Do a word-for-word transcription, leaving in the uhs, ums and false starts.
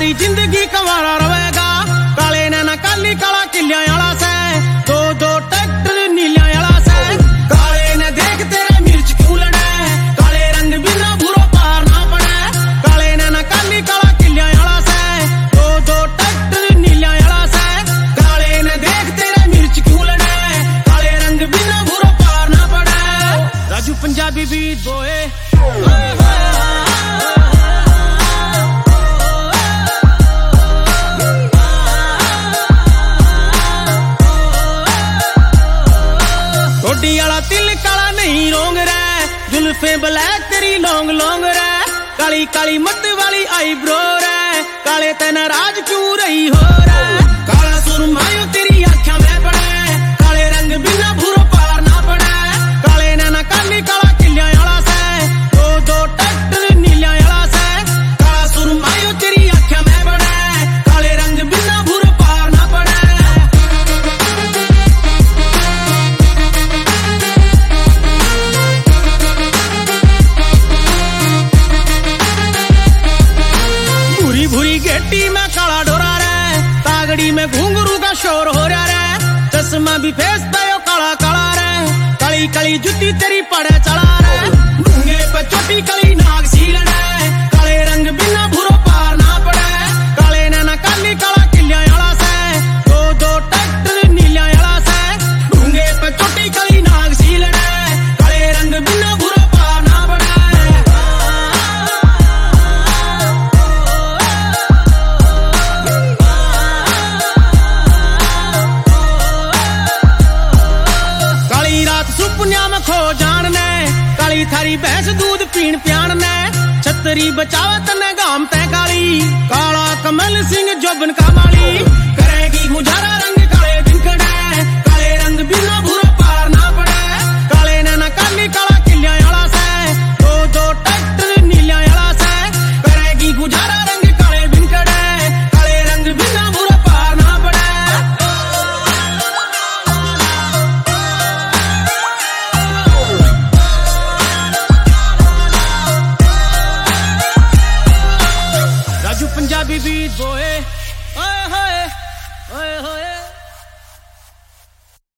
सारी जिंदगी कंवारा रहेगा। काले नैना काली काला किलिया आला से, दो दो ट्रैक्टर नीलिया आला से। काले ने देख तेरे मिर्च क्यों लड़े, काले रंग बिना भूरो पार ना पड़े। काले नैना काली काला किलिया आला से, दो दो ट्रैक्टर नीलिया आला से। काले ने देख तेरे मिर्च क्यों लड़े, काले रंग बिना भूरो पार ना पड़े। राजू पंजाबी बीट बोए वाला तिल काला नहीं रोंग रे, जुल्फे ब्लैक तेरी लौंग लौंग रे। काली काली मत वाली आईब्रो रे, काले ते नाराज क्यों रही हो रे। काला सुरमायो तेरी आँखों में पड़े, काले रंग बिना भूरो पार ना पड़े। काले नैना काली काला किलिया आला से, दो दो ट्रैक्टर नीलिया आला से। काला सुरमायो तेरी आँखों में पड़े, काले रंग बिना भूरो पार ना पड़े। भूरी गेटी में काला डोरा रे, तागड़ी में घुंघरू का शोर हो रहा रे। चश्मा भी फेस पे काला काला रे, काली काली जुती तेरी पड़े चला रे। मुंगे पे चोटी काली नाग सील रे, काले रंग बिना भूरो पार ना पड़े। काले नैना काली काला किलिया आला से, दो दो ट्रैक्टर नीलिया आला से। मुंगे पे चोटी काली नाग सील रे, काले रंग बिना भूरो पार ना पड़े। सुपनिया में खो जानने, काली थारी भैंस दूध पीण प्यान ने। छतरी बचावा तने गाम ते काली, काला कमल सिंह जोबन का माली। करेगी गुजारा रंग